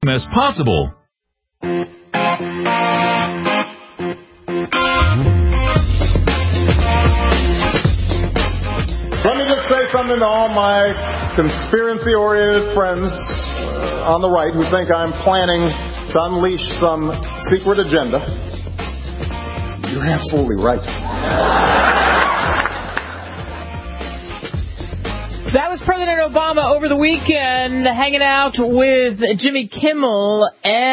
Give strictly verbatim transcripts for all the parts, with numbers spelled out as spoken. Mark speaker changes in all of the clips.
Speaker 1: Christmas possible.
Speaker 2: Let me just say something to all my conspiracy-oriented friends uh, on the right who think I'm planning to unleash some secret agenda. You're absolutely right.
Speaker 3: That was President Obama over the weekend hanging out with Jimmy Kimmel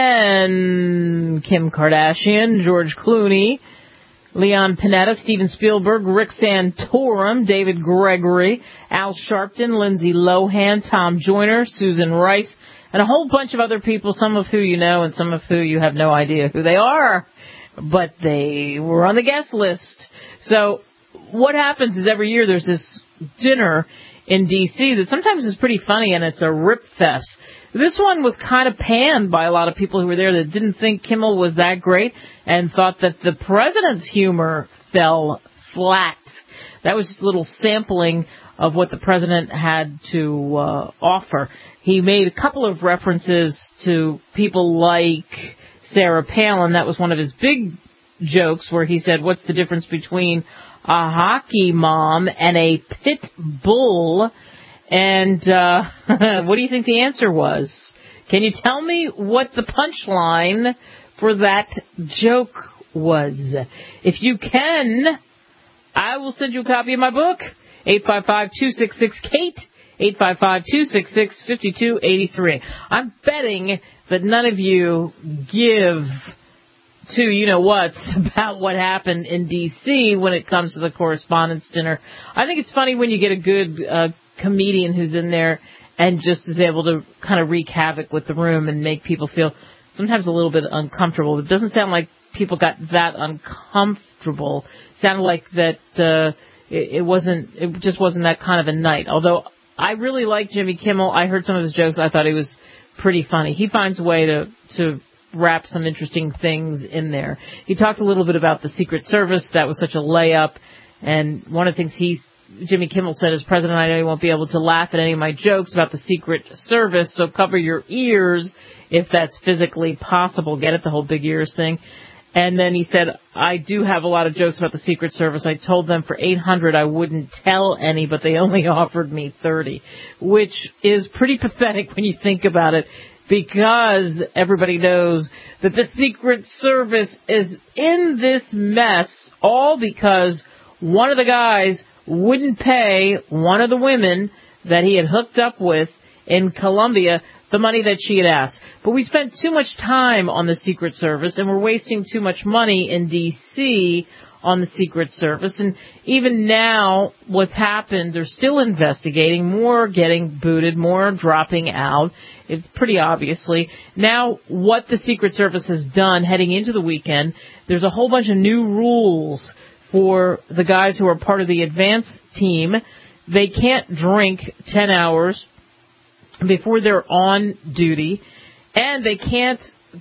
Speaker 3: and Kim Kardashian, George Clooney, Leon Panetta, Steven Spielberg, Rick Santorum, David Gregory, Al Sharpton, Lindsay Lohan, Tom Joyner, Susan Rice, and a whole bunch of other people, some of who you know and some of who you have no idea who they are. But they were on the guest list. So what happens is every year there's this dinner in D C that sometimes is pretty funny, and it's a rip fest. This one was kind of panned by a lot of people who were there that didn't think Kimmel was that great and thought that the president's humor fell flat. That was just a little sampling of what the president had to uh, offer. He made a couple of references to people like Sarah Palin. That was one of his big jokes where he said, what's the difference between a hockey mom and a pit bull? And uh, what do you think the answer was? Can you tell me what the punchline for that joke was? If you can, I will send you a copy of my book, eight five five, two six six, Kate, eight five five, two six six, five two eight three. I'm betting that none of you give to you-know-whats about what happened in D C when it comes to the Correspondents' Dinner. I think it's funny when you get a good uh, comedian who's in there and just is able to kind of wreak havoc with the room and make people feel sometimes a little bit uncomfortable. It doesn't sound like people got that uncomfortable. It sounded like that uh, it, it wasn't, it just wasn't that kind of a night. Although I really like Jimmy Kimmel. I heard some of his jokes. I thought he was pretty funny. He finds a way to, to wrap some interesting things in there. He talked a little bit about the Secret Service. That was such a layup. And one of the things he's Jimmy Kimmel said, as president, I know you won't be able to laugh at any of my jokes about the Secret Service, so cover your ears if that's physically possible. Get it, the whole big ears thing. And then he said, I do have a lot of jokes about the Secret Service. I told them for eight hundred I wouldn't tell any, but they only offered me thirty, which is pretty pathetic when you think about it, because everybody knows that the Secret Service is in this mess all because one of the guys wouldn't pay one of the women that he had hooked up with in Colombia the money that she had asked. But we spent too much time on the Secret Service, and we're wasting too much money in D C on the Secret Service. And even now, what's happened, they're still investigating, more getting booted, more dropping out. It's pretty obviously. Now, what the Secret Service has done heading into the weekend, there's a whole bunch of new rules for the guys who are part of the advance team. They can't drink ten hours before they're on duty, and they can't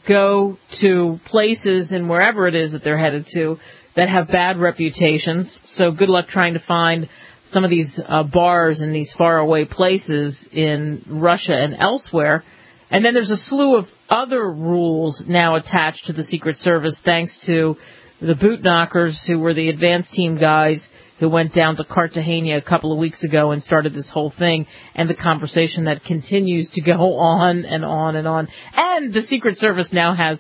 Speaker 3: go to places and wherever it is that they're headed to that have bad reputations. So good luck trying to find some of these uh, bars in these faraway places in Russia and elsewhere. And then there's a slew of other rules now attached to the Secret Service, thanks to the boot knockers who were the advance team guys who went down to Cartagena a couple of weeks ago and started this whole thing, and the conversation that continues to go on and on and on. And the Secret Service now has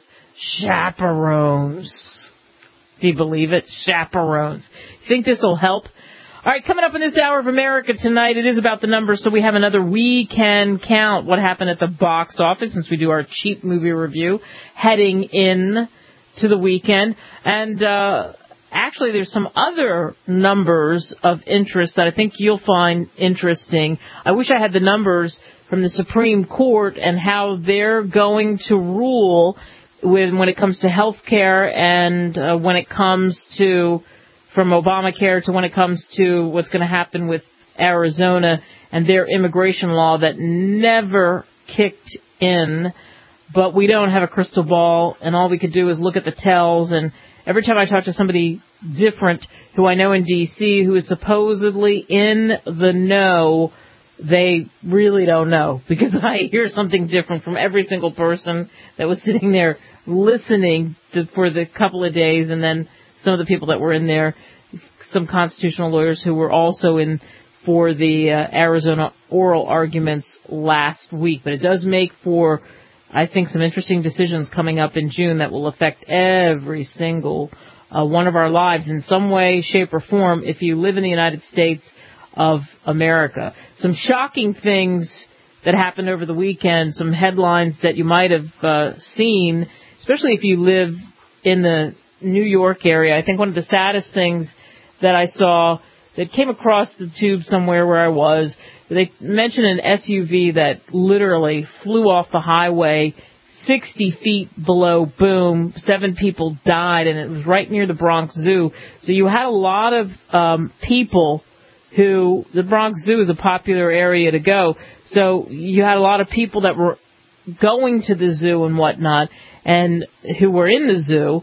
Speaker 3: chaperones. Do you believe it? Chaperones. Think this will help? All right, coming up in this hour of America tonight, it is about the numbers, so we have another We Can Count what happened at the box office, since we do our cheap movie review heading in to the weekend. And uh actually, there's some other numbers of interest that I think you'll find interesting. I wish I had the numbers from the Supreme Court and how they're going to rule when, when it comes to health care and uh, when it comes to, from Obamacare to when it comes to what's going to happen with Arizona and their immigration law that never kicked in. But we don't have a crystal ball, and all we could do is look at the tells. And every time I talk to somebody different who I know in D C who is supposedly in the know they really don't know, because I hear something different from every single person that was sitting there listening to, for the couple of days, and then some of the people that were in there, some constitutional lawyers who were also in for the uh, Arizona oral arguments last week. But it does make for, I think, some interesting decisions coming up in June that will affect every single uh, one of our lives in some way, shape, or form if you live in the United States of America. Some shocking things that happened over the weekend, some headlines that you might have uh, seen, especially if you live in the New York area. I think one of the saddest things that I saw that came across the tube somewhere where I was, they mentioned an S U V that literally flew off the highway sixty feet below, boom, seven people died, and it was right near the Bronx Zoo. So you had a lot of um, people who, the Bronx Zoo is a popular area to go, so you had a lot of people that were going to the zoo and whatnot, and who were in the zoo,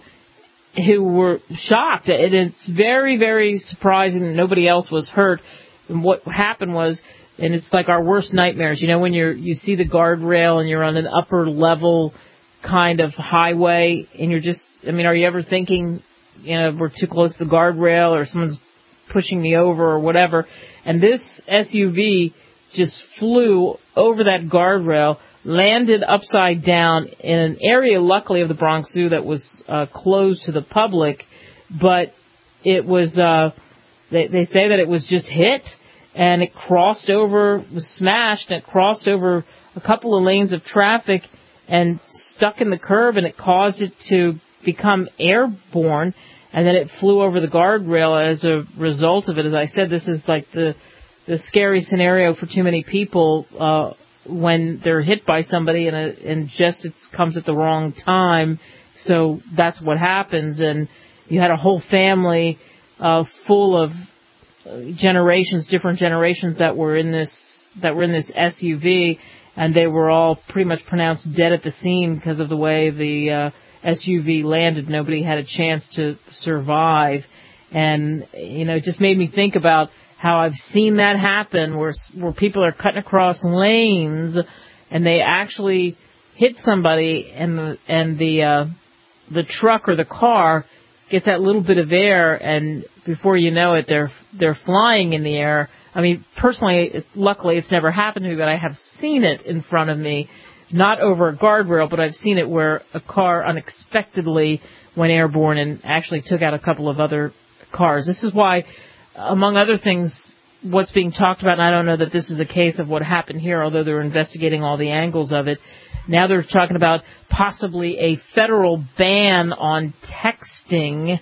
Speaker 3: who were shocked. And it's very, very surprising that nobody else was hurt. And what happened was, and it's like our worst nightmares, you know, when you're, you see the guardrail and you're on an upper level kind of highway, and you're just, I mean, are you ever thinking, you know, we're too close to the guardrail, or someone's pushing me over or whatever? And this S U V just flew over that guardrail, landed upside down in an area, luckily, of the Bronx Zoo that was uh, closed to the public, but it was, uh, they, they say that it was just hit, and it crossed over, was smashed, and it crossed over a couple of lanes of traffic and stuck in the curb, and it caused it to become airborne, and then it flew over the guardrail as a result of it. As I said, this is like the the scary scenario for too many people, uh, when they're hit by somebody and, a, and just it comes at the wrong time. So that's what happens. And you had a whole family uh, full of generations, different generations that were in this that were in this S U V, and they were all pretty much pronounced dead at the scene because of the way the uh, S U V landed. Nobody had a chance to survive. And, you know, it just made me think about how I've seen that happen, where where people are cutting across lanes and they actually hit somebody, and the and the uh, the truck or the car gets that little bit of air, and before you know it, they're they're flying in the air. I mean, personally, it, luckily, it's never happened to me, but I have seen it in front of me, not over a guardrail, but I've seen it where a car unexpectedly went airborne and actually took out a couple of other cars. This is why, among other things, what's being talked about, and I don't know that this is a case of what happened here, although they're investigating all the angles of it. Now they're talking about possibly a federal ban on texting,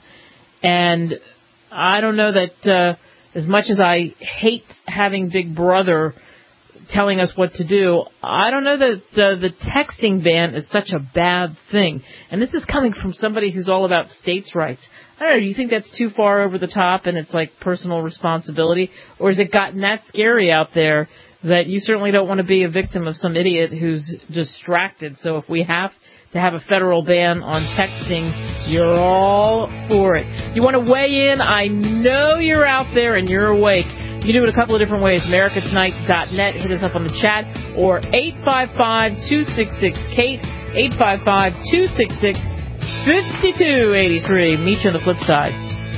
Speaker 3: and I don't know that uh, as much as I hate having Big Brother telling us what to do, I don't know that uh, the texting ban is such a bad thing. And this is coming from somebody who's all about states' rights. I don't know, do you think that's too far over the top and it's like personal responsibility? Or has it gotten that scary out there that you certainly don't want to be a victim of some idiot who's distracted? So if we have to have a federal ban on texting, you're all for it. You want to weigh in? I know you're out there and you're awake. You can do it a couple of different ways. America Tonight dot net. Hit us up on the chat. Or eight five five, two six six, Kate. eight five five, two six six, five two eight three. Meet you on the flip side.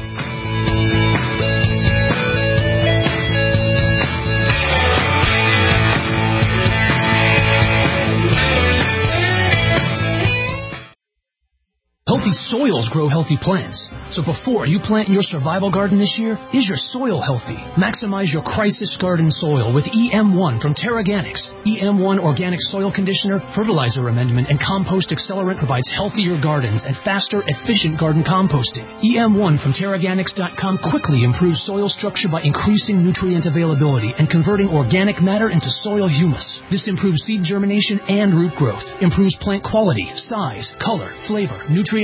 Speaker 1: Healthy soils grow healthy plants. So before you plant your survival garden this year, is your soil healthy? Maximize your crisis garden soil with E M one from Terraganics. E M one Organic Soil Conditioner, Fertilizer Amendment, and Compost Accelerant provides healthier gardens and faster, efficient garden composting. E M one from Terraganics dot com quickly improves soil structure by increasing nutrient availability and converting organic matter into soil humus. This improves seed germination and root growth, improves plant quality, size, color, flavor, nutrient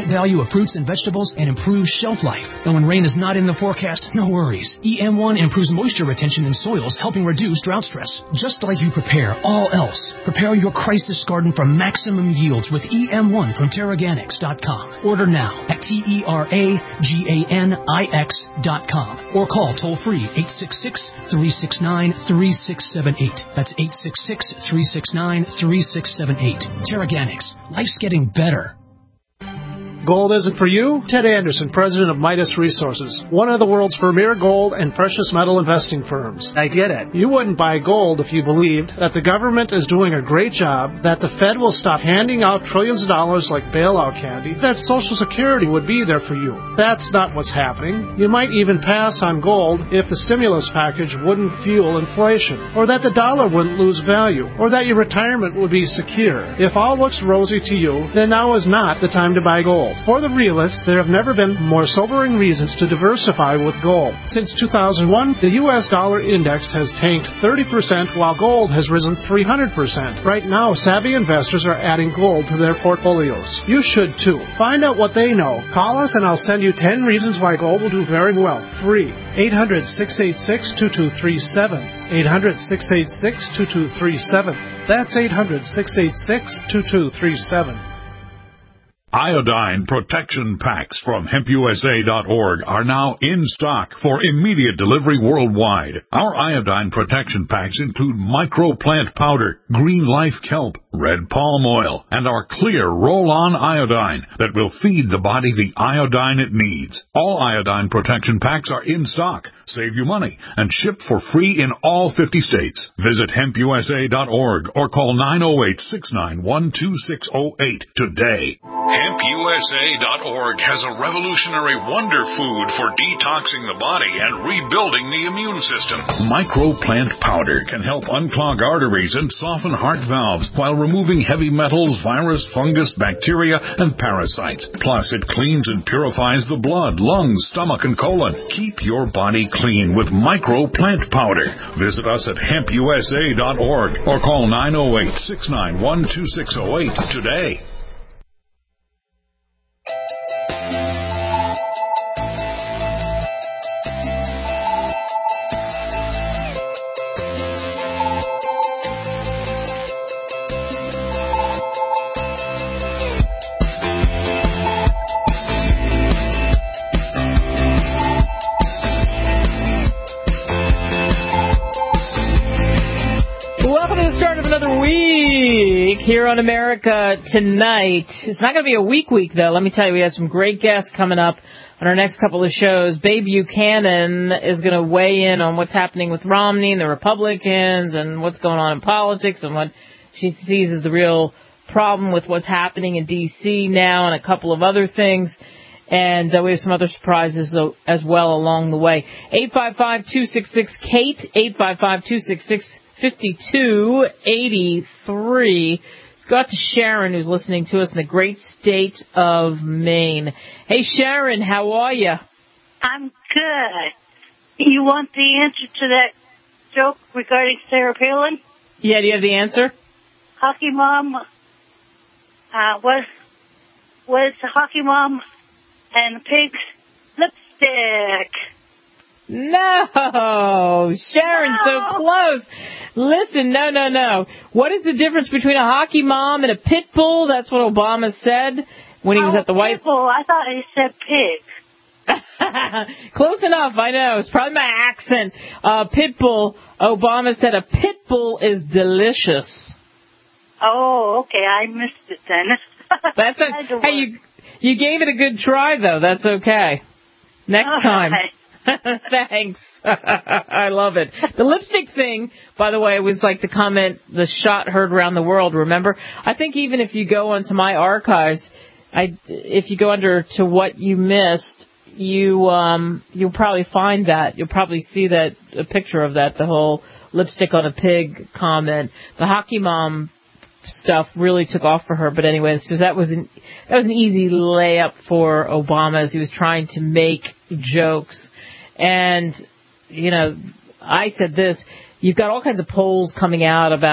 Speaker 1: great value of fruits and vegetables and improves shelf life. And when rain is not in the forecast, no worries. E M one improves moisture retention in soils, helping reduce drought stress. Just like you prepare all else, prepare your crisis garden for maximum yields with E M one from Terraganics dot com. Order now at T E R A G A N I X dot com or call toll-free eight six six, three six nine, three six seven eight. That's eight six six, three six nine, three six seven eight. Terraganics. Life's getting better.
Speaker 4: Gold isn't for you? Ted Anderson, president of Midas Resources, one of the world's premier gold and precious metal investing firms. I get it. You wouldn't buy gold if you believed that the government is doing a great job, that the Fed will stop handing out trillions of dollars like bailout candy, that Social Security would be there for you. That's not what's happening. You might even pass on gold if the stimulus package wouldn't fuel inflation, or that the dollar wouldn't lose value, or that your retirement would be secure. If all looks rosy to you, then now is not the time to buy gold. For the realists, there have never been more sobering reasons to diversify with gold. Since two thousand one, the U S dollar index has tanked thirty percent while gold has risen three hundred percent. Right now, savvy investors are adding gold to their portfolios. You should too. Find out what they know. Call us and I'll send you ten reasons why gold will do very well. Free. eight hundred, six eight six, two two three seven. eight hundred, six eight six, two two three seven. That's eight hundred, six eight six, two two three seven.
Speaker 5: Iodine protection packs from hemp U S A dot org are now in stock for immediate delivery worldwide. Our iodine protection packs include microplant powder, green life kelp, red palm oil, and our clear roll-on iodine that will feed the body the iodine it needs. All iodine protection packs are in stock, save you money, and ship for free in all fifty states. Visit hemp U S A dot org or call nine oh eight, six nine one, two six oh eight today. hemp U S A dot org has a revolutionary wonder food for detoxing the body and rebuilding the immune system. Microplant powder can help unclog arteries and soften heart valves while removing heavy metals, virus, fungus, bacteria, and parasites. Plus, it cleans and purifies the blood, lungs, stomach, and colon. Keep your body clean with Microplant powder. Visit us at hemp U S A dot org or call nine oh eight, six nine one, two six oh eight today.
Speaker 3: Here on America Tonight. It's not going to be a week week, though. Let me tell you, we have some great guests coming up on our next couple of shows. Babe Buchanan is going to weigh in on what's happening with Romney and the Republicans and what's going on in politics and what she sees as the real problem with what's happening in D C now and a couple of other things. And uh, we have some other surprises as well along the way. eight five five, two six six, Kate, eight five five, two six six, five two eight three. Let's go out to Sharon, who's listening to us in the great state of Maine. Hey, Sharon, how are you?
Speaker 6: I'm good. You want the answer to that joke regarding Sarah Palin?
Speaker 3: Yeah, do you have the answer?
Speaker 6: Hockey Mom uh, was was the Hockey Mom and the pig's lipstick.
Speaker 3: No, Sharon,
Speaker 6: no.
Speaker 3: So close. Listen, no, no, no. What is the difference between a hockey mom and a pit bull? That's what Obama said when he was
Speaker 6: oh,
Speaker 3: at the White...
Speaker 6: Pit bull. I thought he said pig.
Speaker 3: Close enough, I know. It's probably my accent. Uh, pit bull, Obama said a pit bull is delicious.
Speaker 6: Oh, okay. I missed it then.
Speaker 3: That's a, hey, you, you gave it a good try, though. That's okay. Next
Speaker 6: All
Speaker 3: time.
Speaker 6: Right.
Speaker 3: Thanks. I love it. The lipstick thing, by the way, was like the comment, the shot heard around the world, remember? I think even if you go onto my archives, I, if you go under to what you missed, you, um, you'll probably find that. You'll probably see that, a picture of that, the whole lipstick on a pig comment. The hockey mom stuff really took off for her, but anyway, so that was an, that was an easy layup for Obama as he was trying to make jokes. And, you know, I said this, you've got all kinds of polls coming out about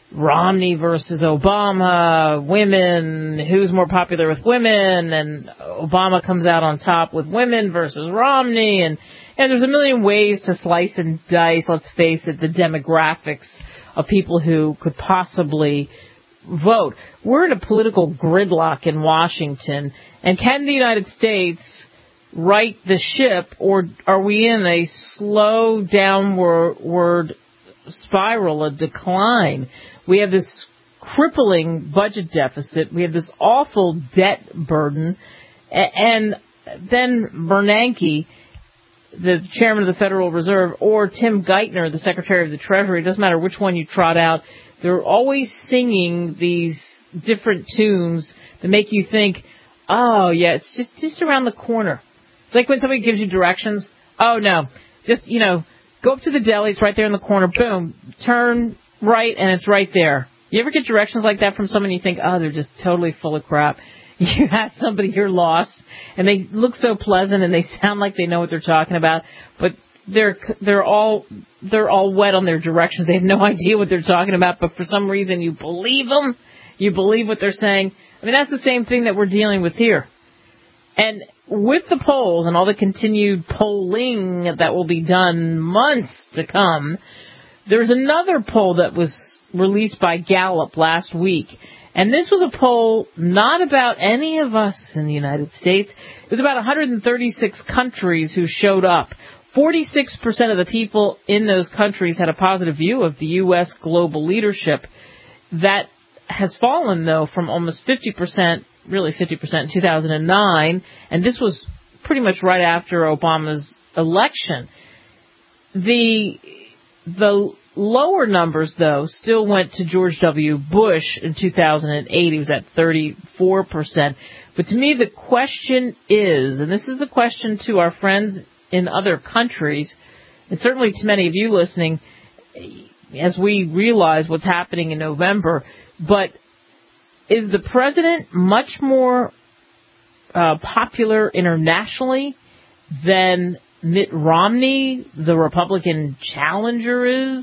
Speaker 3: Romney versus Obama, women, who's more popular with women, and Obama comes out on top with women versus Romney, and, and there's a million ways to slice and dice, let's face it, the demographics of people who could possibly vote. We're in a political gridlock in Washington, and can the United States right the ship, or are we in a slow downward spiral, a decline? We have this crippling budget deficit. We have this awful debt burden. And then Bernanke, the chairman of the Federal Reserve, or Tim Geithner, the Secretary of the Treasury, it doesn't matter which one you trot out, they're always singing these different tunes that make you think, oh, yeah, it's just, just around the corner. It's like when somebody gives you directions. Oh, no, just, you know, go up to the deli. It's right there in the corner. Boom. Turn right, and it's right there. You ever get directions like that from someone you think, oh, they're just totally full of crap? You ask somebody you're lost, and they look so pleasant, and they sound like they know what they're talking about, but they're they're all they're all wet on their directions. They have no idea what they're talking about, but for some reason you believe them. You believe what they're saying. I mean, that's the same thing that we're dealing with here. And with the polls and all the continued polling that will be done months to come, there's another poll that was released by Gallup last week. And this was a poll not about any of us in the United States. It was about one hundred thirty-six countries who showed up. forty-six percent of the people in those countries had a positive view of the U S global leadership. That has fallen, though, from almost fifty percent, really fifty percent in two thousand nine, and this was pretty much right after Obama's election. The the lower numbers, though, still went to George W. Bush in two thousand eight. He was at thirty-four percent. But to me, the question is, and this is the question to our friends in other countries, and certainly to many of you listening, as we realize what's happening in November, but is the president much more uh, popular internationally than Mitt Romney, the Republican challenger, is,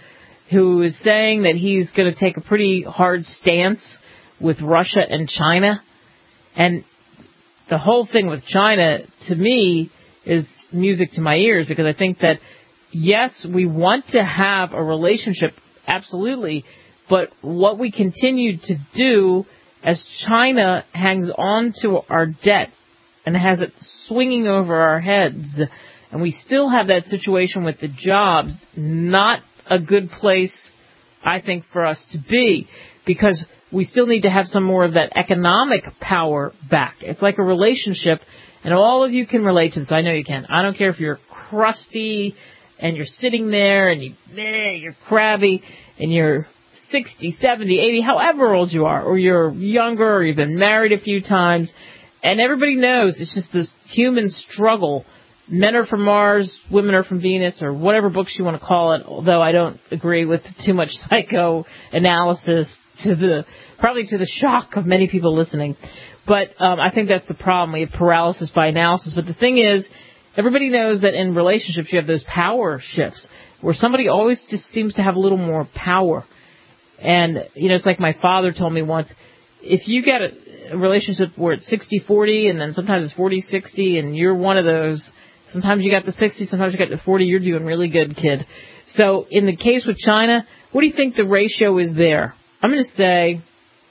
Speaker 3: who is saying that he's going to take a pretty hard stance with Russia and China? And the whole thing with China, to me, is music to my ears, because I think that, yes, we want to have a relationship, absolutely, but what we continue to do as China hangs on to our debt and has it swinging over our heads, and we still have that situation with the jobs, not a good place, I think, for us to be, because we still need to have some more of that economic power back. It's like a relationship, and all of you can relate to this. I know you can. I don't care if you're crusty and you're sitting there and you, eh, you're crabby and you're sixty, seventy, eighty, however old you are, or you're younger, or you've been married a few times, and everybody knows it's just this human struggle. Men are from Mars, women are from Venus, or whatever books you want to call it, although I don't agree with too much psychoanalysis, to the probably to the shock of many people listening. But um, I think that's the problem. We have paralysis by analysis. But the thing is, everybody knows that in relationships you have those power shifts where somebody always just seems to have a little more power. And, you know, it's like my father told me once, if you get a, a relationship where it's sixty forty and then sometimes it's forty sixty and you're one of those, sometimes you got the sixty, sometimes you got the forty, you're doing really good, kid. So in the case with China, what do you think the ratio is there? I'm going to say,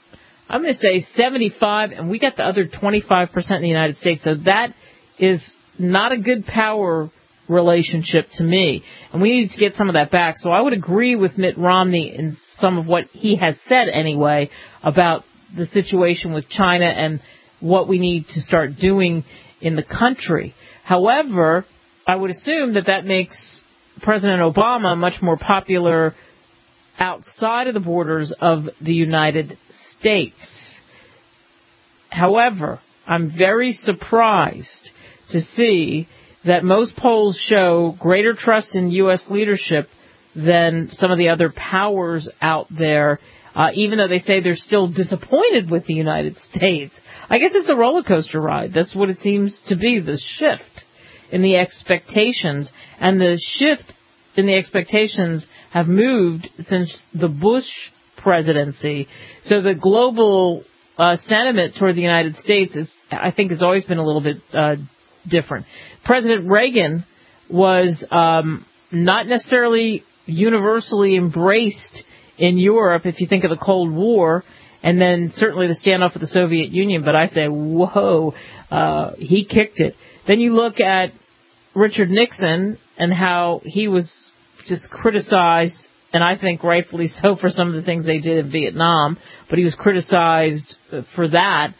Speaker 3: I'm going to say seventy-five, and we got the other twenty-five percent in the United States. So that is not a good power relationship to me, and we need to get some of that back. So I would agree with Mitt Romney in some of what he has said anyway about the situation with China and what we need to start doing in the country. However, I would assume that that makes President Obama much more popular outside of the borders of the United States. However, I'm very surprised to see that most polls show greater trust in U S leadership than some of the other powers out there, uh, even though they say they're still disappointed with the United States. I guess it's the roller coaster ride. That's what it seems to be, the shift in the expectations. And the shift in the expectations have moved since the Bush presidency. So the global uh, sentiment toward the United States is, I think, has always been a little bit uh, different. President Reagan was um, not necessarily universally embraced in Europe, if you think of the Cold War, and then certainly the standoff with the Soviet Union. But I say, whoa, uh, he kicked it. Then you look at Richard Nixon and how he was just criticized, and I think rightfully so, for some of the things they did in Vietnam, but he was criticized for that.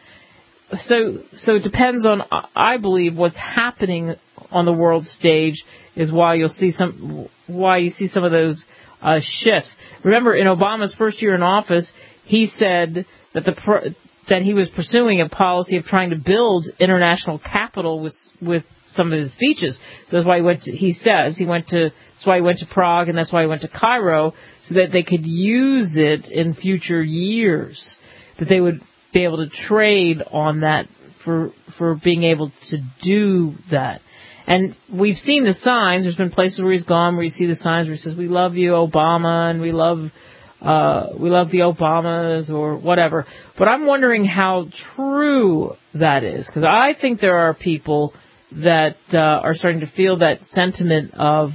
Speaker 3: So, so it depends on, I believe, what's happening on the world stage is why you'll see some, why you see some of those uh, shifts. Remember, in Obama's first year in office, he said that the pro- that he was pursuing a policy of trying to build international capital with with some of his speeches. So that's why he went to, he says he went to, that's why he went to Prague, and that's why he went to Cairo, so that they could use it in future years, that they would be able to trade on that for for being able to do that. And we've seen the signs. There's been places where he's gone where you see the signs where he says, "We love you, Obama," and we love uh, we love the Obamas, or whatever. But I'm wondering how true that is, because I think there are people that uh, are starting to feel that sentiment of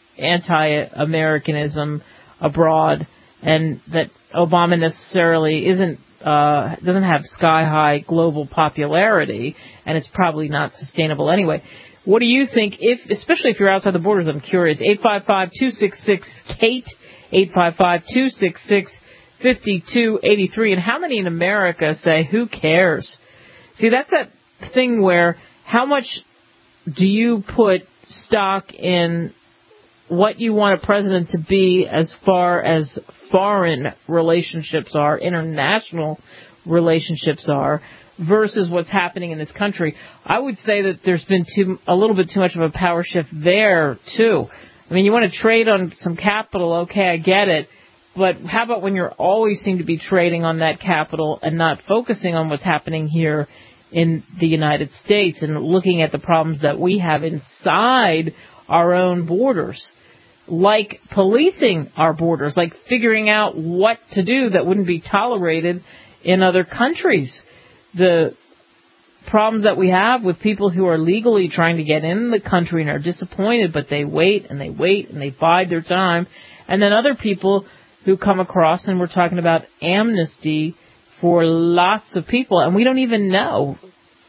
Speaker 3: anti-Americanism abroad, and that Obama necessarily isn't uh, doesn't have sky-high global popularity, and it's probably not sustainable anyway. What do you think, if, especially if you're outside the borders? I'm curious. eight five five, two six six, Kate, eight five five, two six six, five two eight three. And how many in America say, who cares? See, that's that thing where how much do you put stock in what you want a president to be as far as foreign relationships are, international relationships are, versus what's happening in this country? I would say that there's been too, a little bit too much of a power shift there, too. I mean, you want to trade on some capital, okay, I get it, but how about when you're always seem to be trading on that capital and not focusing on what's happening here in the United States and looking at the problems that we have inside our own borders, like policing our borders, like figuring out what to do that wouldn't be tolerated in other countries. The problems that we have with people who are legally trying to get in the country and are disappointed, but they wait and they wait and they bide their time. And then other people who come across, and we're talking about amnesty for lots of people, and we don't even know.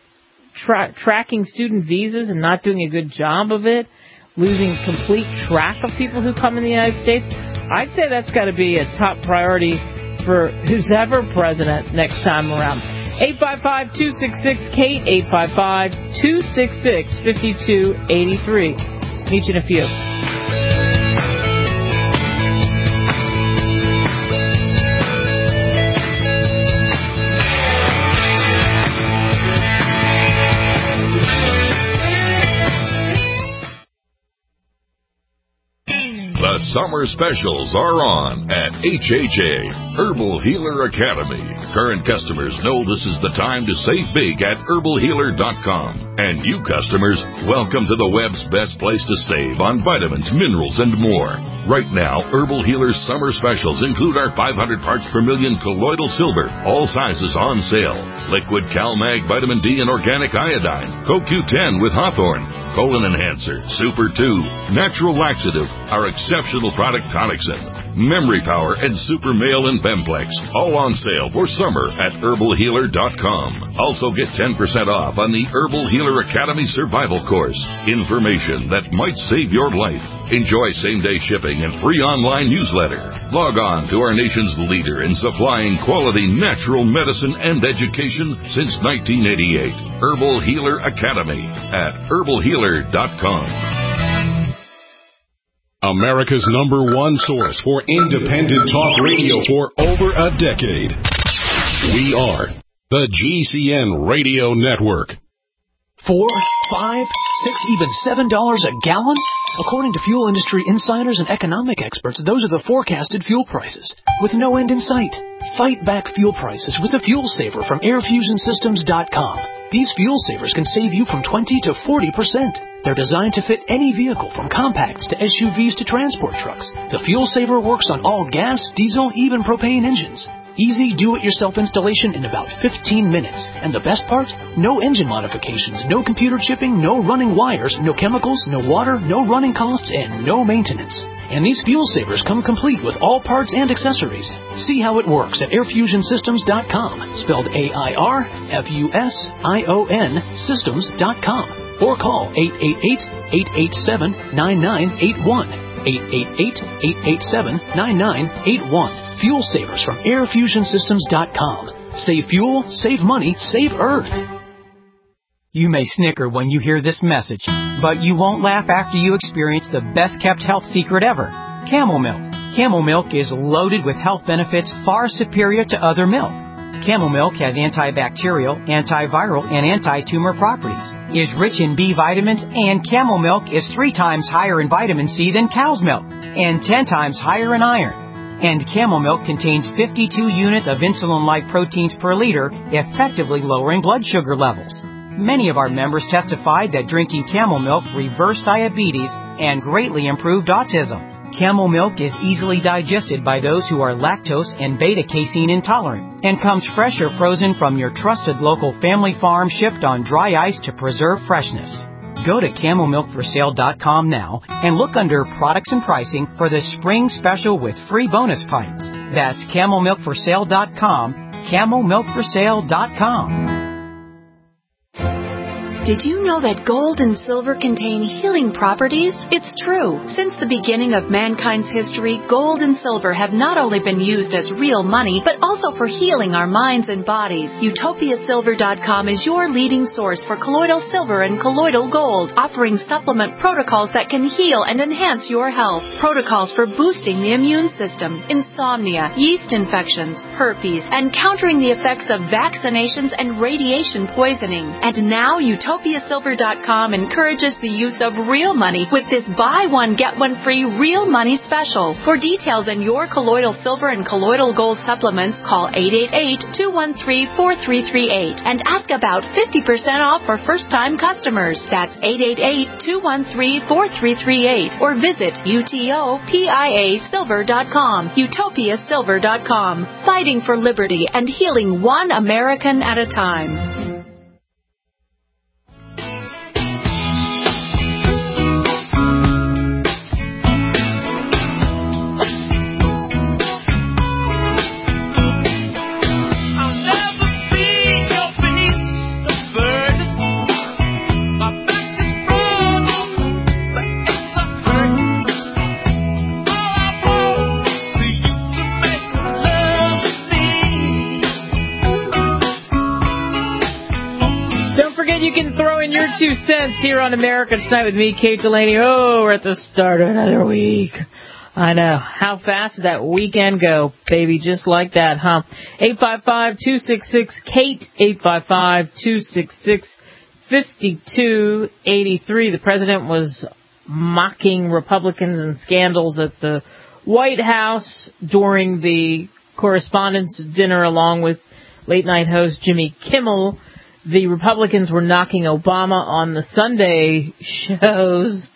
Speaker 3: Tra- tracking student visas and not doing a good job of it, losing complete track of people who come in the United States. I'd say that's got to be a top priority for who's ever president next time around. eight five five, two six six, Kate, eight five five, two six six, five two eight three. Meet you in a few.
Speaker 7: The summer specials are on at H H A, Herbal Healer Academy. Current customers know this is the time to save big at herbal healer dot com. And new customers, welcome to the web's best place to save on vitamins, minerals, and more. Right now, Herbal Healer's summer specials include our five hundred parts per million colloidal silver, all sizes on sale. Liquid CalMag Vitamin D and Organic Iodine, Co Q ten with Hawthorne, Colon Enhancer, Super two, Natural Laxative, our exceptional product Tonicsyn, Memory Power, and Super Male and Bemplex, all on sale for summer at herbal healer dot com. Also get ten percent off on the Herbal Healer Academy Survival Course. Information that might save your life. Enjoy same-day shipping and free online newsletter. Log on to our nation's leader in supplying quality natural medicine and education since nineteen eighty-eight. Herbal Healer Academy at herbal healer dot com.
Speaker 8: America's number one source for independent talk radio for over a decade. We are the G C N Radio Network.
Speaker 1: Four, five, six, even seven dollars a gallon? According to fuel industry insiders and economic experts, those are the forecasted fuel prices, with no end in sight. Fight back fuel prices with a fuel saver from air fusion systems dot com. These fuel savers can save you from twenty to forty percent. They're designed to fit any vehicle from compacts to S U Vs to transport trucks. The Fuel Saver works on all gas, diesel, even propane engines. Easy do-it-yourself installation in about fifteen minutes. And the best part? No engine modifications, no computer chipping, no running wires, no chemicals, no water, no running costs, and no maintenance. And these fuel savers come complete with all parts and accessories. See how it works at air fusion systems dot com, spelled A I R F U S I O N systems dot com. Or call eight eight eight, eight eight seven, nine nine eight one. eight eight eight, eight eight seven, nine nine eight one. Fuel Savers from air fusion systems dot com. Save fuel, save money, save Earth.
Speaker 9: You may snicker when you hear this message, but you won't laugh after you experience the best-kept health secret ever, Camel Milk. Camel Milk is loaded with health benefits far superior to other milk. Camel Milk has antibacterial, antiviral, and anti-tumor properties, is rich in B vitamins, and Camel Milk is three times higher in vitamin C than cow's milk, and ten times higher in iron. And Camel Milk contains fifty-two units of insulin-like proteins per liter, effectively lowering blood sugar levels. Many of our members testified that drinking Camel Milk reversed diabetes and greatly improved autism. Camel Milk is easily digested by those who are lactose and beta-casein intolerant and comes fresh or frozen from your trusted local family farm, shipped on dry ice to preserve freshness. Go to camel milk for sale dot com now and look under products and pricing for the spring special with free bonus pints. That's camel milk for sale dot com, camel milk for sale dot com.
Speaker 10: Did you know that gold and silver contain healing properties? It's true. Since the beginning of mankind's history, gold and silver have not only been used as real money, but also for healing our minds and bodies. utopia silver dot com is your leading source for colloidal silver and colloidal gold, offering supplement protocols that can heal and enhance your health. Protocols for boosting the immune system, insomnia, yeast infections, herpes, and countering the effects of vaccinations and radiation poisoning. And now Utopia utopia silver dot com encourages the use of real money with this buy one, get one free real money special. For details on your colloidal silver and colloidal gold supplements, call eight eight eight, two one three, four three three eight and ask about fifty percent off for first-time customers. That's eight eight eight, two one three, four three three eight or visit utopia silver dot com. utopia silver dot com. Fighting for liberty and healing one American at a time.
Speaker 3: Two cents here on America Tonight with me, Kate Delaney. Oh, we're at the start of another week. I know. How fast did that weekend go, baby? Just like that, huh? eight five five, two six six, Kate, eight five five, two six six, five two eight three. The president was mocking Republicans and scandals at the White House during the Correspondents' Dinner along with late-night host Jimmy Kimmel. The Republicans were knocking Obama on the Sunday shows,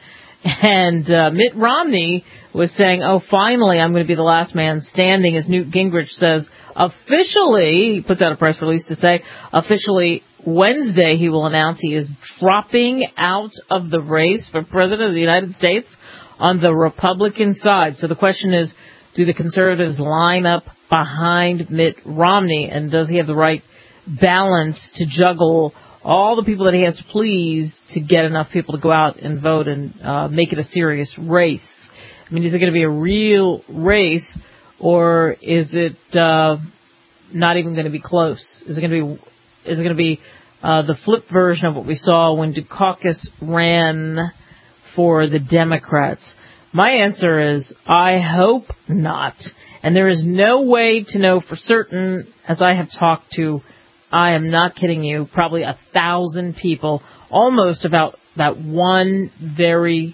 Speaker 3: and uh, Mitt Romney was saying, oh, finally, I'm going to be the last man standing, as Newt Gingrich says, officially, he puts out a press release to say, officially Wednesday he will announce he is dropping out of the race for President of the United States on the Republican side. So the question is, do the conservatives line up behind Mitt Romney, and does he have the right balance to juggle all the people that he has to please to get enough people to go out and vote and uh, make it a serious race? I mean, is it going to be a real race, or is it uh, not even going to be close? Is it going to be is it going to be uh, the flip version of what we saw when Dukakis ran for the Democrats? My answer is, I hope not. And there is no way to know for certain, as I have talked to, I am not kidding you, probably a thousand people, almost about that one very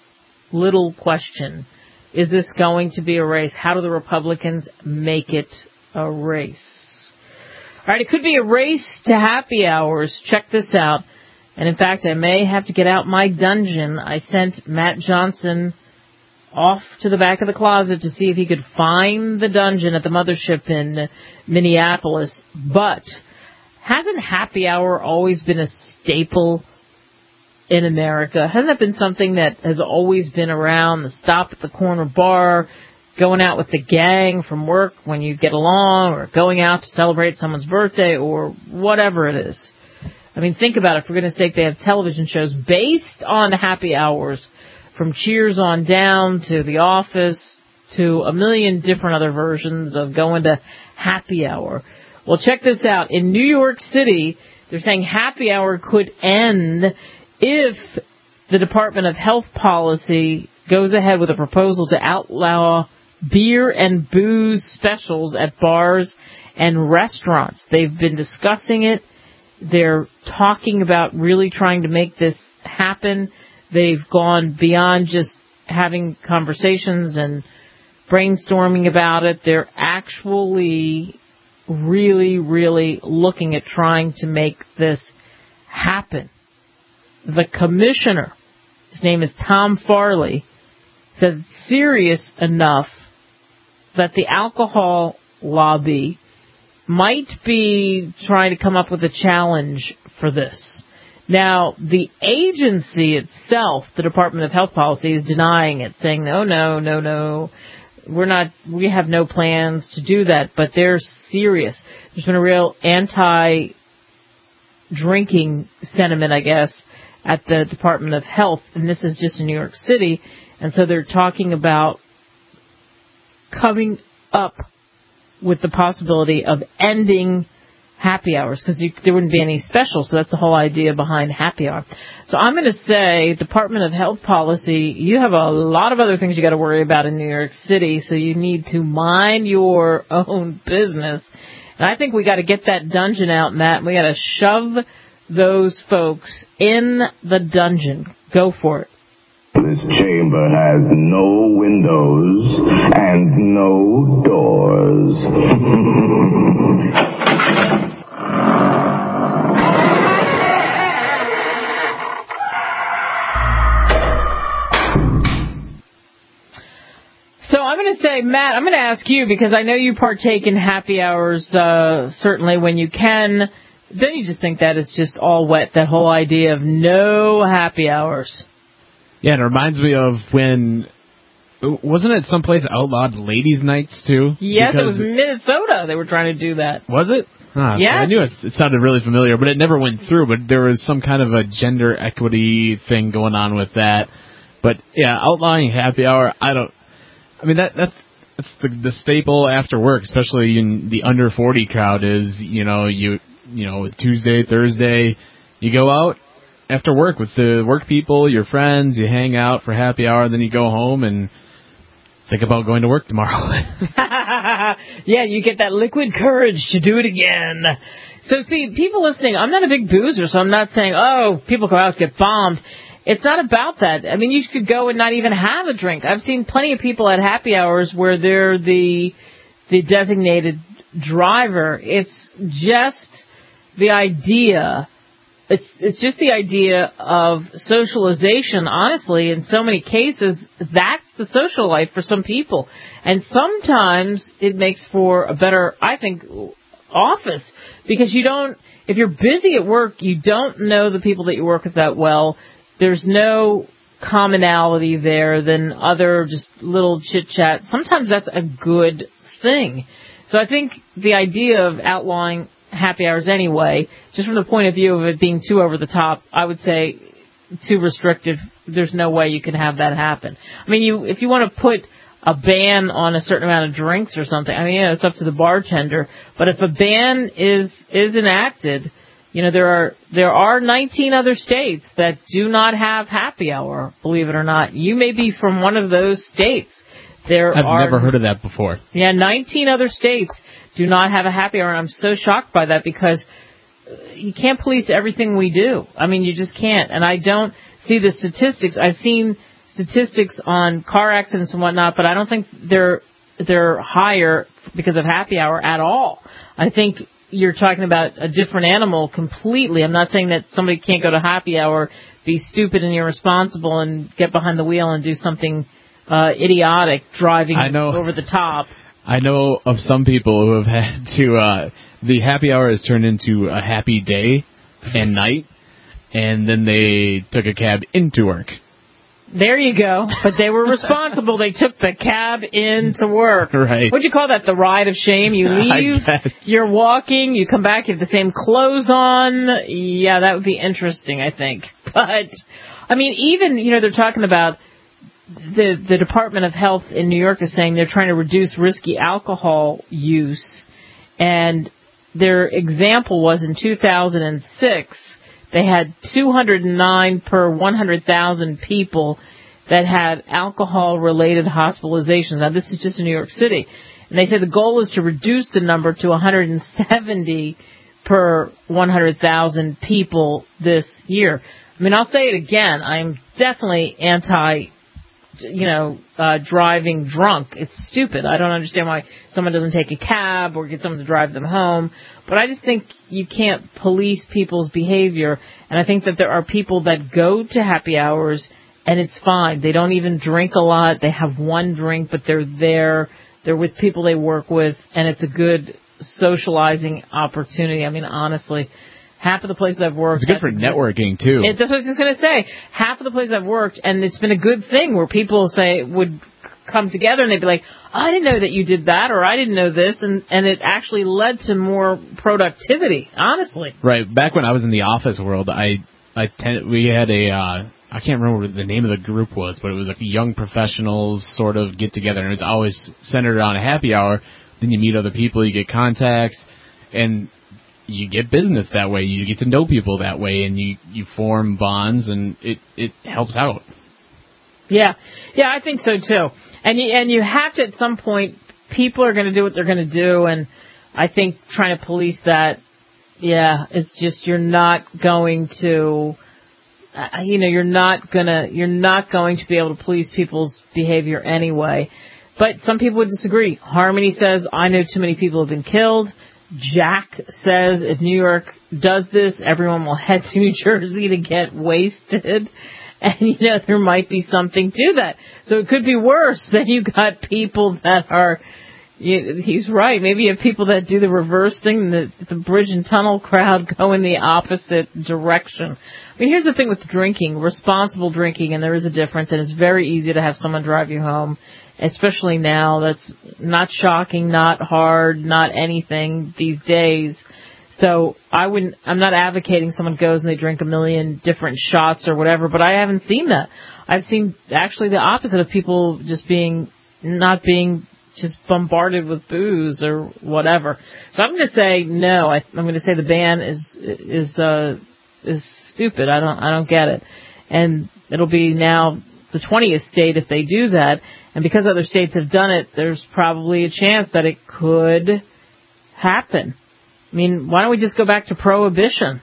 Speaker 3: little question. Is this going to be a race? How do the Republicans make it a race? right, it could be a race to happy hours. Check this out. And in fact, I may have to get out my dungeon. I sent Matt Johnson off to the back of the closet to see if he could find the dungeon at the mothership in Minneapolis. But hasn't happy hour always been a staple in America? Hasn't it been something that has always been around? The stop at the corner bar, going out with the gang from work when you get along, or going out to celebrate someone's birthday, or whatever it is. I mean, think about it. For goodness sake, they have television shows based on happy hours, from Cheers on down to The Office to a million different other versions of going to happy hour. Well, check this out. In New York City, they're saying happy hour could end if the Department of Health Policy goes ahead with a proposal to outlaw beer and booze specials at bars and restaurants. They've been discussing it. They're talking about really trying to make this happen. They've gone beyond just having conversations and brainstorming about it. They're actually really, really looking at trying to make this happen. The commissioner, his name is Tom Farley, says it's serious enough that the alcohol lobby might be trying to come up with a challenge for this. Now, the agency itself, the Department of Health Policy, is denying it, saying, no, no, no, no, we're not, we have no plans to do that, but they're serious. There's been a real anti-drinking sentiment, I guess, at the Department of Health, and this is just in New York City, and so they're talking about coming up with the possibility of ending happy hours, because there wouldn't be any special, so that's the whole idea behind happy hour. So I'm going to say, Department of Health Policy, you have a lot of other things you got to worry about in New York City, so you need to mind your own business. And I think we got to get that dungeon out, Matt. We got to shove those folks in the dungeon. Go for it.
Speaker 11: This chamber has no windows and no doors.
Speaker 3: So I'm going to say, Matt, I'm going to ask you, because I know you partake in happy hours, uh, certainly when you can. Don't you just think that is just all wet, that whole idea of no happy hours?
Speaker 12: Yeah, it reminds me of when, wasn't it someplace outlawed ladies' nights, too?
Speaker 3: Yes,
Speaker 12: because
Speaker 3: it was Minnesota. They were trying to do that.
Speaker 12: Was it? Huh,
Speaker 3: yes.
Speaker 12: I knew it, it sounded really familiar, but it never went through. But there was some kind of a gender equity thing going on with that. But, yeah, outlawing happy hour, I don't, I mean, that that's that's the, the staple after work, especially in the under forty crowd is, you know, you, you know, Tuesday, Thursday, you go out after work with the work people, your friends, you hang out for happy hour, then you go home and think about going to work tomorrow.
Speaker 3: Yeah, you get that liquid courage to do it again. So, see, people listening, I'm not a big boozer, so I'm not saying, oh, people go out and get bombed. It's not about that. I mean, you could go and not even have a drink. I've seen plenty of people at happy hours where they're the the designated driver. It's just the idea. It's it's just the idea of socialization, honestly. In so many cases, that's the social life for some people. And sometimes it makes for a better, I think, office. Because you don't, if you're busy at work, you don't know the people that you work with that well. There's no commonality there than other just little chit-chat. Sometimes that's a good thing. So I think the idea of outlawing happy hours anyway, just from the point of view of it being too over the top, I would say too restrictive. There's no way you can have that happen. I mean, you if you want to put a ban on a certain amount of drinks or something, I mean, yeah, it's up to the bartender. But if a ban is is enacted, you know, there are there are nineteen other states that do not have happy hour, believe it or not. You may be from one of those states. There
Speaker 12: I've
Speaker 3: are,
Speaker 12: never heard of that before.
Speaker 3: Yeah, nineteen other states do not have a happy hour, and I'm so shocked by that because you can't police everything we do. I mean, you just can't. And I don't see the statistics. I've seen statistics on car accidents and whatnot, but I don't think they're they're higher because of happy hour at all. I think you're talking about a different animal completely. I'm not saying that somebody can't go to happy hour, be stupid and irresponsible, and get behind the wheel and do something uh, idiotic, driving
Speaker 12: I know.
Speaker 3: over the top.
Speaker 12: I know of some people who have had to, uh, the happy hour has turned into a happy day and night, and then they took a cab into work.
Speaker 3: There you go. But they were responsible. They took the cab into work.
Speaker 12: Right.
Speaker 3: What'd you call that? The ride of shame? You leave, you're walking, you come back, you have the same clothes on. Yeah, that would be interesting, I think. But, I mean, even, you know, they're talking about the the Department of Health in New York is saying they're trying to reduce risky alcohol use. And their example was in two thousand six, they had two hundred nine per one hundred thousand people that had alcohol-related hospitalizations. Now, this is just in New York City. And they say the goal is to reduce the number to one hundred seventy per one hundred thousand people this year. I mean, I'll say it again. I'm definitely anti, you know, uh, driving drunk. It's stupid. I don't understand why someone doesn't take a cab or get someone to drive them home. But I just think you can't police people's behavior. And I think that there are people that go to happy hours and it's fine. They don't even drink a lot. They have one drink, but they're there. They're with people they work with, and it's a good socializing opportunity. I mean, honestly, half of the places I've worked...
Speaker 12: It's good for networking, too.
Speaker 3: It, that's what I was just going to say. Half of the places I've worked, and it's been a good thing where people say would come together and they'd be like, oh, I didn't know that you did that, or I didn't know this, and, and it actually led to more productivity, honestly.
Speaker 12: Right. Back when I was in the office world, I, I tend, we had a... Uh, I can't remember what the name of the group was, but it was like young professionals sort of get together, and it was always centered on a happy hour. Then you meet other people, you get contacts, and you get business that way. You get to know people that way, and you, you form bonds, and it, it helps out.
Speaker 3: Yeah, yeah, I think so too. And you, and you have to, at some point, people are going to do what they're going to do, and I think trying to police that, yeah, it's just you're not going to... Uh, you know, you're not gonna, you're not going to be able to police people's behavior anyway. But some people would disagree. Harmony says, I know too many people have been killed. Jack says, if New York does this, everyone will head to New Jersey to get wasted. And, you know, there might be something to that. So it could be worse. Then you got people that are, you, he's right. Maybe you have people that do the reverse thing, the, the bridge and tunnel crowd go in the opposite direction. I mean, here's the thing with drinking, responsible drinking, and there is a difference, and it's very easy to have someone drive you home, especially now. That's not shocking, not hard, not anything these days. So I wouldn't, I'm not advocating someone goes and they drink a million different shots or whatever, but I haven't seen that. I've seen actually the opposite of people just being, not being just bombarded with booze or whatever. So I'm going to say no. I, I'm going to say the ban is, is, uh, is stupid. I don't, I don't get it. And it'll be now the twentieth state if they do that. And because other states have done it, there's probably a chance that it could happen. I mean, why don't we just go back to prohibition?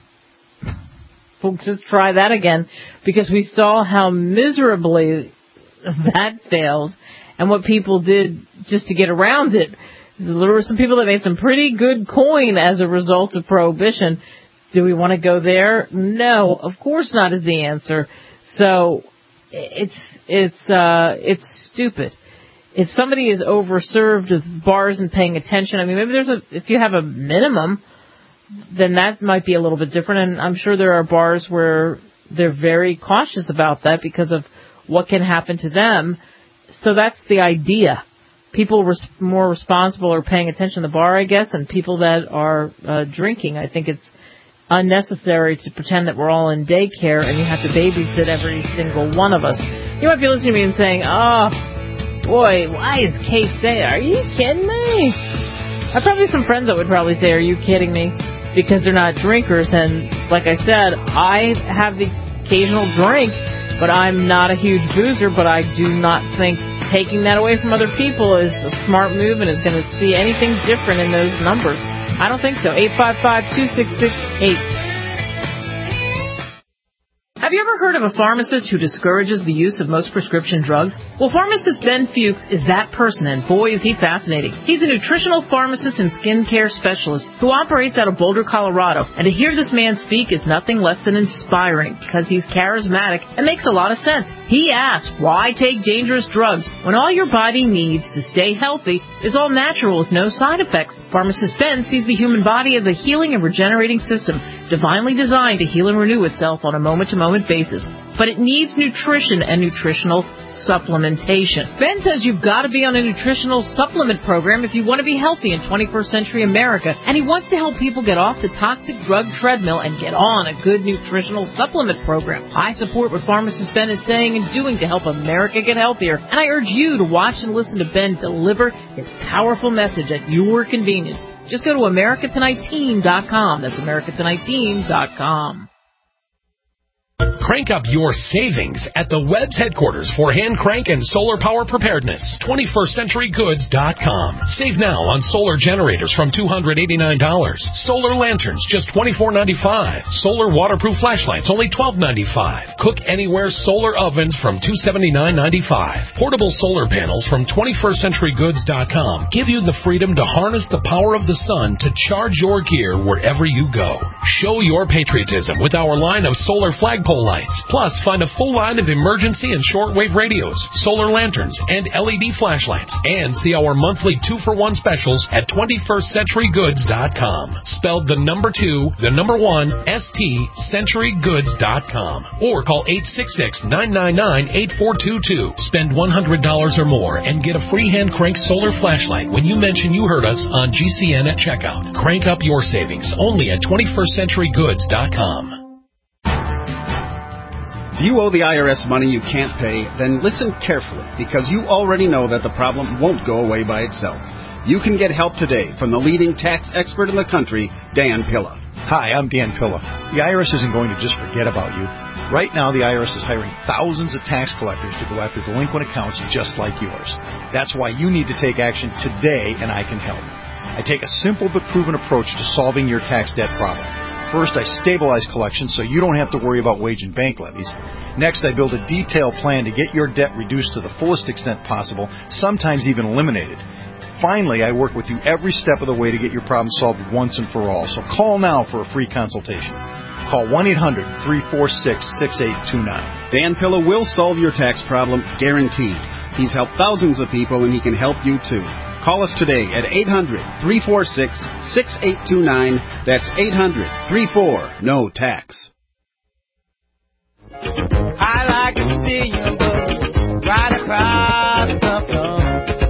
Speaker 3: We'll just try that again, because we saw how miserably that failed and what people did just to get around it. There were some people that made some pretty good coin as a result of prohibition. Do we want to go there? No, of course not is the answer. So it's it's uh, it's stupid. If somebody is overserved with bars and paying attention, I mean, maybe there's a, if you have a minimum, then that might be a little bit different. And I'm sure there are bars where they're very cautious about that because of what can happen to them. So that's the idea. People res- more responsible are paying attention to the bar, I guess, and people that are uh, drinking. I think it's unnecessary to pretend that we're all in daycare and you have to babysit every single one of us. You might be listening to me and saying, oh, boy, why is Kate saying, are you kidding me? I have probably some friends that would probably say, are you kidding me? Because they're not drinkers. And like I said, I have the occasional drink, but I'm not a huge boozer, but I do not think taking that away from other people is a smart move and is going to see anything different in those numbers. I don't think so. eight five five, two six six, eight. I Have you ever heard of a pharmacist who discourages the use of most prescription drugs? Well, pharmacist Ben Fuchs is that person, and boy is he fascinating. He's a nutritional pharmacist and skincare specialist who operates out of Boulder, Colorado, and to hear this man speak is nothing less than inspiring because he's charismatic and makes a lot of sense. He asks, why take dangerous drugs when all your body needs to stay healthy is all natural with no side effects? Pharmacist Ben sees the human body as a healing and regenerating system, divinely designed to heal and renew itself on a moment-to-moment basis. But it needs nutrition and nutritional supplementation. Ben says you've got to be on a nutritional supplement program if you want to be healthy in twenty-first century America, and he wants to help people get off the toxic drug treadmill and get on a good nutritional supplement program. I support what pharmacist Ben is saying and doing to help America get healthier, and I urge you to watch and listen to Ben deliver his powerful message at your convenience. Just go to America Tonight Team dot com. That's America Tonight Team dot com.
Speaker 13: Crank up your savings at the Webb's headquarters for hand crank and solar power preparedness. twenty-first century goods dot com. Save now on solar generators from two hundred eighty-nine dollars. Solar lanterns just twenty-four ninety-five. Solar waterproof flashlights only twelve ninety-five. Cook anywhere solar ovens from two seventy-nine ninety-five. Portable solar panels from twenty-first century goods dot com give you the freedom to harness the power of the sun to charge your gear wherever you go. Show your patriotism with our line of solar flagpole lights. Plus, find a full line of emergency and shortwave radios, solar lanterns, and L E D flashlights. And see our monthly two-for-one specials at twenty-first century goods dot com. Spelled the number two, the number one, S T, century goods dot com. Or call eight six six, nine nine nine, eight four two two. Spend one hundred dollars or more and get a free hand crank solar flashlight when you mention you heard us on G C N at checkout. Crank up your savings only at twenty-first century goods dot com.
Speaker 14: If you owe the I R S money you can't pay, then listen carefully, because you already know that the problem won't go away by itself. You can get help today from the leading tax expert in the country, Dan Pilla.
Speaker 15: Hi, I'm Dan Pilla. The I R S isn't going to just forget about you. Right now, the I R S is hiring thousands of tax collectors to go after delinquent accounts just like yours. That's why you need to take action today, and I can help. I take a simple but proven approach to solving your tax debt problem. First, I stabilize collections so you don't have to worry about wage and bank levies. Next, I build a detailed plan to get your debt reduced to the fullest extent possible, sometimes even eliminated. Finally, I work with you every step of the way to get your problem solved once and for all. So call now for a free consultation. Call one eight hundred, three four six, six eight two nine.
Speaker 14: Dan Pilla will solve your tax problem, guaranteed. He's helped thousands of people, and he can help you too. Call us today at eight hundred, three four six, six eight two nine. That's eight hundred, three four, N O tax.
Speaker 16: I like to see you go right across the floor.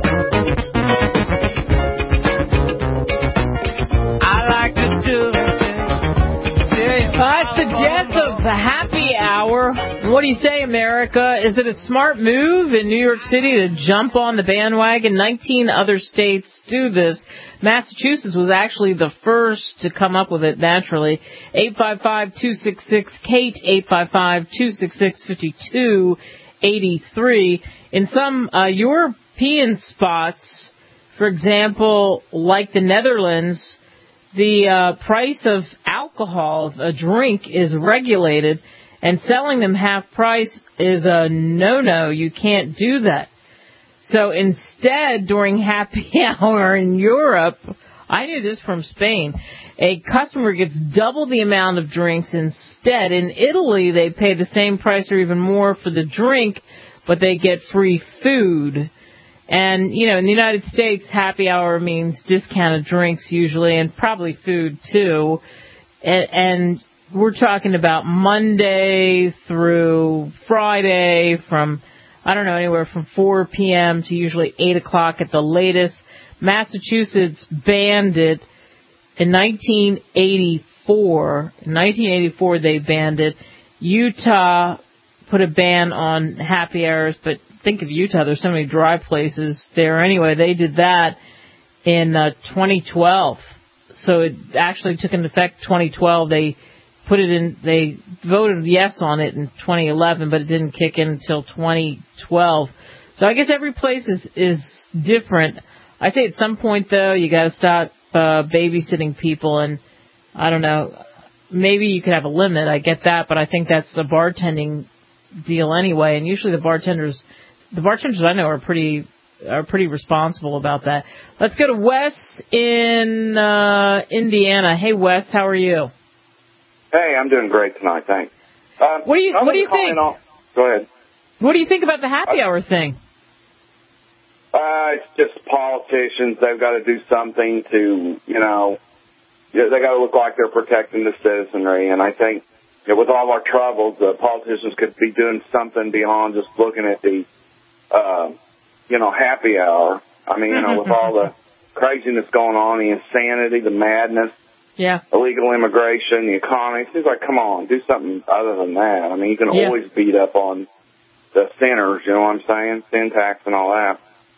Speaker 16: I like to do it.
Speaker 3: That's the death of the happy hour. What do you say, America? Is it a smart move in New York City to jump on the bandwagon? nineteen other states do this. Massachusetts was actually the first to come up with it naturally. eight five five, two six six, Kate, eight five five, two six six, five two eight three. In some uh, European spots, for example, like the Netherlands, the uh, price of alcohol, a drink, is regulated, and selling them half price is a no-no. You can't do that. So instead, during happy hour in Europe, I knew this from Spain, a customer gets double the amount of drinks instead. In Italy, they pay the same price or even more for the drink, but they get free food. And, you know, in the United States, happy hour means discounted drinks usually, and probably food too. And, and we're talking about Monday through Friday from, I don't know, anywhere from four p.m. to usually eight o'clock at the latest. Massachusetts banned it in nineteen eighty-four. In nineteen eighty-four, they banned it. Utah put a ban on happy hours, but think of Utah. There's so many dry places there anyway. They did that in uh, twenty twelve. So it actually took into effect twenty twelve. They put it in, they voted yes on it in twenty eleven, but it didn't kick in until twenty twelve. So I guess every place is, is different. I say at some point, though, you got to stop uh, babysitting people, and I don't know, maybe you could have a limit. I get that, but I think that's a bartending deal anyway. And usually the bartenders, the bartenders I know are pretty are pretty responsible about that. Let's go to Wes in uh, Indiana. Hey, Wes, how are you?
Speaker 17: Hey, I'm doing great tonight, thanks. Um,
Speaker 3: what do you What do you think?
Speaker 17: On, go ahead.
Speaker 3: What do you think about the happy hour thing?
Speaker 17: Uh, it's just politicians. They've got to do something to, you know, they got to look like they're protecting the citizenry. And I think you know, with all our troubles, the politicians could be doing something beyond just looking at the, uh, you know, happy hour. I mean, you know, with all the craziness going on, the insanity, the madness,
Speaker 3: yeah,
Speaker 17: illegal immigration, the economy. It's like, come on, do something other than that. I mean, you can
Speaker 3: yeah.
Speaker 17: always beat up on the sinners, you know what I'm saying, sin tax and all that.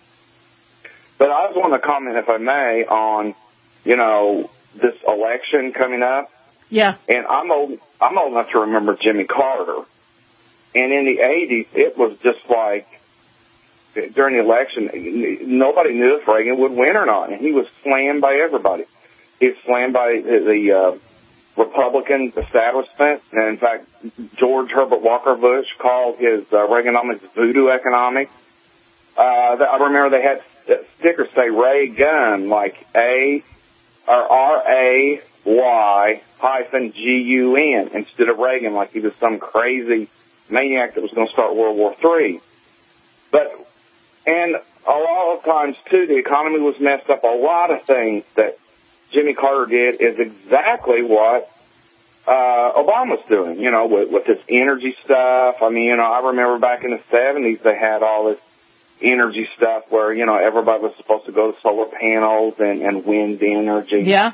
Speaker 17: But I just want to comment, if I may, on, you know, this election coming up.
Speaker 3: Yeah.
Speaker 17: And I'm old, I'm old enough to remember Jimmy Carter. And in the eighties, it was just like, during the election, nobody knew if Reagan would win or not. And he was slammed by everybody. He was slammed by the, the uh, Republican establishment. And, in fact, George Herbert Walker Bush called his uh, Reaganomics voodoo economics. Uh, I remember they had stickers say Reagan, like A or R A Y hyphen G U N, instead of Reagan, like he was some crazy maniac that was going to start World War Three. But, and a lot of times, too, the economy was messed up. A lot of things that Jimmy Carter did is exactly what uh, Obama's doing, you know, with, with this energy stuff. I mean, you know, I remember back in the seventies, they had all this energy stuff where, you know, everybody was supposed to go to solar panels and, and wind energy.
Speaker 3: Yeah.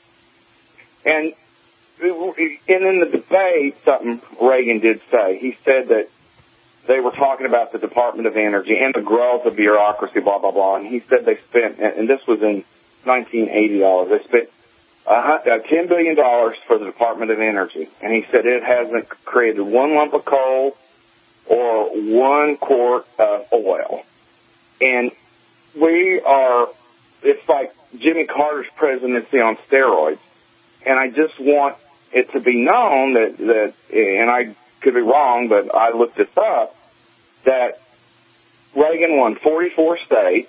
Speaker 17: And, and in the debate, something Reagan did say, he said that they were talking about the Department of Energy and the growth of bureaucracy, blah, blah, blah. And he said they spent, and this was in nineteen eighty dollars, they spent uh, ten billion dollars for the Department of Energy. And he said it hasn't created one lump of coal or one quart of oil. And we are, it's like Jimmy Carter's presidency on steroids. And I just want it to be known that, that, and I could be wrong, but I looked this up, that Reagan won forty-four states,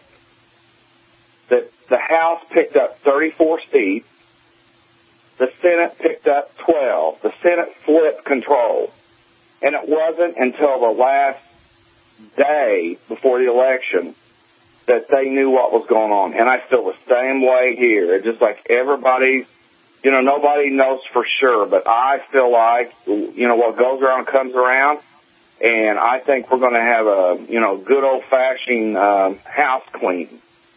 Speaker 17: that the House picked up thirty-four seats, the Senate picked up twelve. The Senate flipped control. And it wasn't until the last day before the election that they knew what was going on. And I feel the same way here. It's just like everybody's, you know, nobody knows for sure, but I feel like, you know, what goes around comes around. And I think we're going to have a, you know, good old-fashioned um, house clean.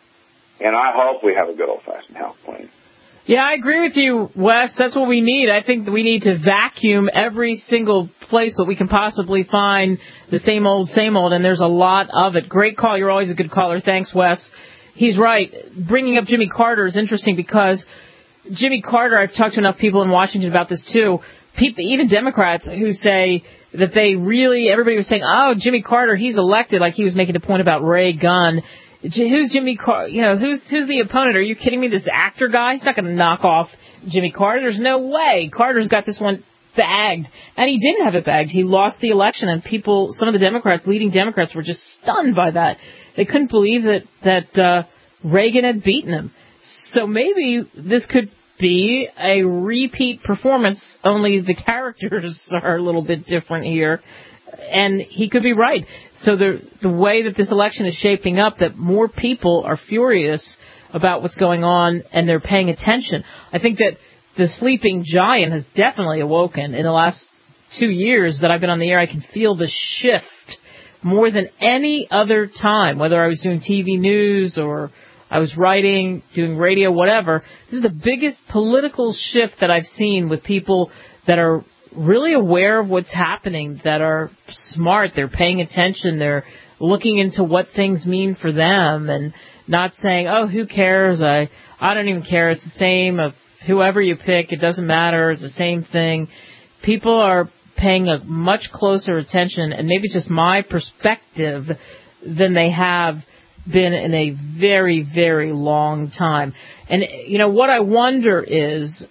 Speaker 17: And I hope we have a good old-fashioned house clean.
Speaker 3: Yeah, I agree with you, Wes. That's what we need. I think that we need to vacuum every single place that we can possibly find the same old, same old, and there's a lot of it. Great call. You're always a good caller. Thanks, Wes. He's right. Bringing up Jimmy Carter is interesting because Jimmy Carter, I've talked to enough people in Washington about this, too. People, even Democrats who say that they really, everybody was saying, oh, Jimmy Carter, he's elected, like he was making a point about Ray Gunn. Who's Jimmy Carter? You know, who's who's the opponent? Are you kidding me? This actor guy? He's not going to knock off Jimmy Carter. There's no way. Carter's got this one bagged. And he didn't have it bagged. He lost the election, and people, some of the Democrats, leading Democrats, were just stunned by that. They couldn't believe that, that uh, Reagan had beaten him. So maybe this could be a repeat performance, only the characters are a little bit different here. And he could be right. So the the way that this election is shaping up, that more people are furious about what's going on and they're paying attention. I think that the sleeping giant has definitely awoken in the last two years that I've been on the air. I can feel the shift more than any other time, whether I was doing T V news or I was writing, doing radio, whatever. This is the biggest political shift that I've seen with people that are really aware of what's happening, that are smart, they're paying attention, they're looking into what things mean for them and not saying, oh, who cares, I I don't even care, it's the same of whoever you pick, it doesn't matter, it's the same thing. People are paying a much closer attention, and maybe it's just my perspective, than they have been in a very, very long time. And, you know, what I wonder is,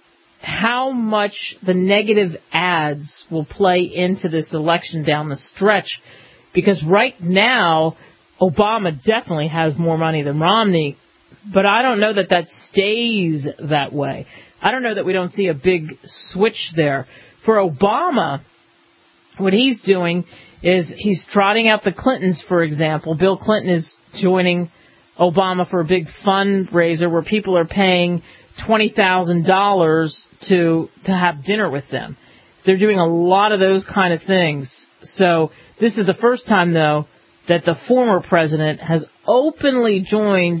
Speaker 3: how much the negative ads will play into this election down the stretch. Because right now, Obama definitely has more money than Romney, but I don't know that that stays that way. I don't know that we don't see a big switch there. For Obama, what he's doing is he's trotting out the Clintons, for example. Bill Clinton is joining Obama for a big fundraiser where people are paying twenty thousand dollars to to have dinner with them. They're doing a lot of those kind of things. So this is the first time, though, that the former president has openly joined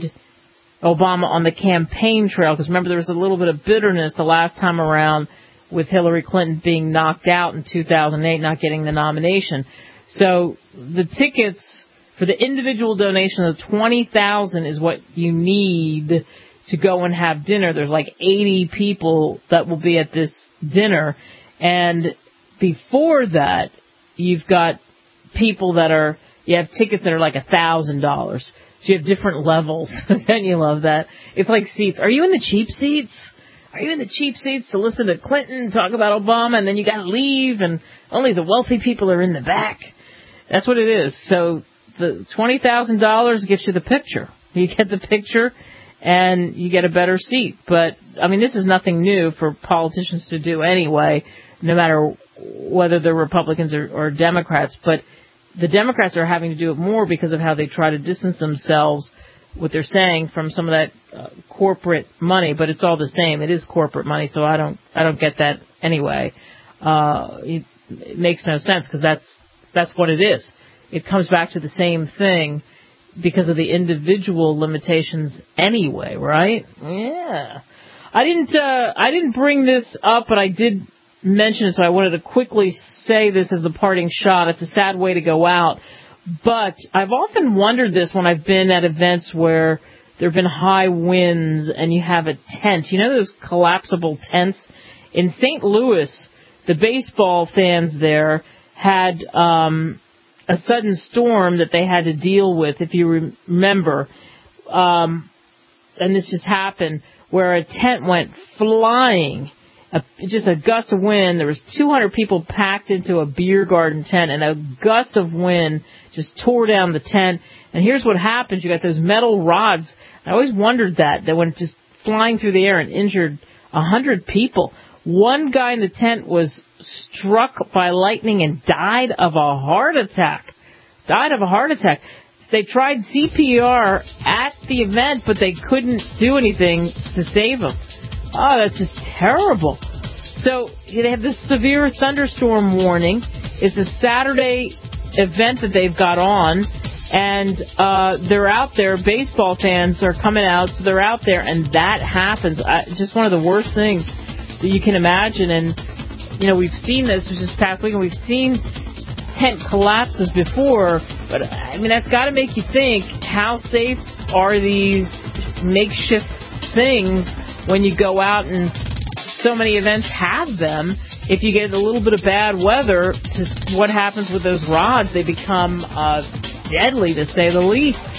Speaker 3: Obama on the campaign trail. Because remember, there was a little bit of bitterness the last time around with Hillary Clinton being knocked out in two thousand eight, not getting the nomination. So the tickets for the individual donation of twenty thousand dollars is what you need to go and have dinner. There's like eighty people that will be at this dinner. And before that, you've got people that are, you have tickets that are like one thousand dollars. So you have different levels. Then you love that. It's like seats. Are you in the cheap seats? Are you in the cheap seats to listen to Clinton talk about Obama, and then you got to leave, and only the wealthy people are in the back? That's what it is. So the twenty thousand dollars gets you the picture. You get the picture, and you get a better seat. But, I mean, this is nothing new for politicians to do anyway, no matter whether they're Republicans or, or Democrats. But the Democrats are having to do it more because of how they try to distance themselves, what they're saying, from some of that uh, corporate money. But it's all the same. It is corporate money, so I don't I don't get that anyway. Uh, it, it makes no sense because that's that's what it is. It comes back to the same thing because of the individual limitations anyway, right? Yeah. I didn't uh, I didn't bring this up, but I did mention it, so I wanted to quickly say this as the parting shot. It's a sad way to go out, but I've often wondered this when I've been at events where there have been high winds and you have a tent. You know those collapsible tents? In Saint Louis, the baseball fans there had um, a sudden storm that they had to deal with, if you remember. Um, and this just happened, where a tent went flying. A, just a gust of wind. There was two hundred people packed into a beer garden tent, and a gust of wind just tore down the tent. And here's what happens. You got those metal rods. I always wondered that, that went just flying through the air and injured one hundred people. One guy in the tent was struck by lightning and died of a heart attack. Died of a heart attack. They tried C P R at the event, but they couldn't do anything to save him. Oh, that's just terrible. So they have this severe thunderstorm warning. It's a Saturday event that they've got on, and uh, they're out there. Baseball fans are coming out, so they're out there, and that happens. I, just one of the worst things that you can imagine. And, you know, we've seen this this past week, and we've seen tent collapses before, but, I mean, that's got to make you think, how safe are these makeshift things when you go out, and so many events have them? If you get a little bit of bad weather, to what happens with those rods? They become uh, deadly, to say the least.